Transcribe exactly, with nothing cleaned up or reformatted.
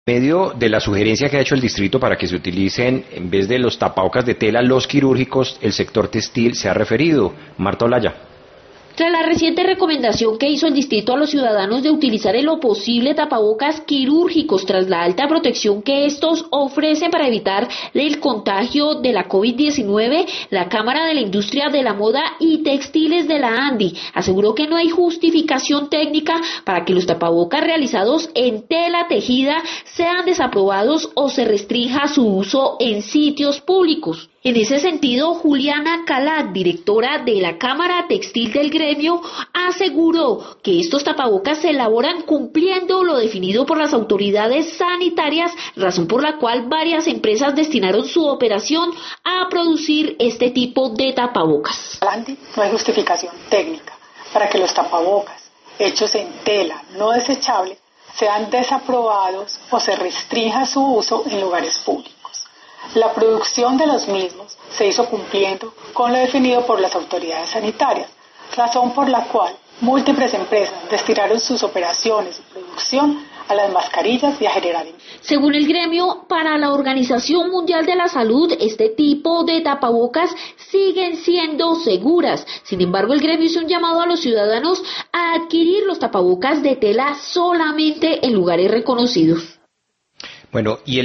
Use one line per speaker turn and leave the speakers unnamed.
medio de la sugerencia que ha hecho el distrito para que se utilicen, en vez de los tapabocas de tela, los quirúrgicos, el sector textil se ha referido. Marta Olaya.
Tras la reciente recomendación que hizo el distrito a los ciudadanos de utilizar en lo posible tapabocas quirúrgicos tras la alta protección que estos ofrecen para evitar el contagio de la COVID diecinueve, la Cámara de la Industria de la Moda y Textiles de la ANDI aseguró que no hay justificación técnica para que los tapabocas realizados en tela tejida sean desaprobados o se restrinja su uso en sitios públicos. En ese sentido, Juliana Calat, directora de la Cámara Textil del gremio, aseguró que estos tapabocas se elaboran cumpliendo lo definido por las autoridades sanitarias, razón por la cual varias empresas destinaron su operación a producir este tipo de tapabocas.
No hay justificación técnica para que los tapabocas hechos en tela no desechable sean desaprobados o se restrinja su uso en lugares públicos. La producción de los mismos se hizo cumpliendo con lo definido por las autoridades sanitarias, razón por la cual múltiples empresas destinaron sus operaciones y producción a las mascarillas y a generar.
Según el gremio, para la Organización Mundial de la Salud, este tipo de tapabocas siguen siendo seguras. Sin embargo, el gremio hizo un llamado a los ciudadanos a adquirir los tapabocas de tela solamente en lugares reconocidos.
Bueno, y el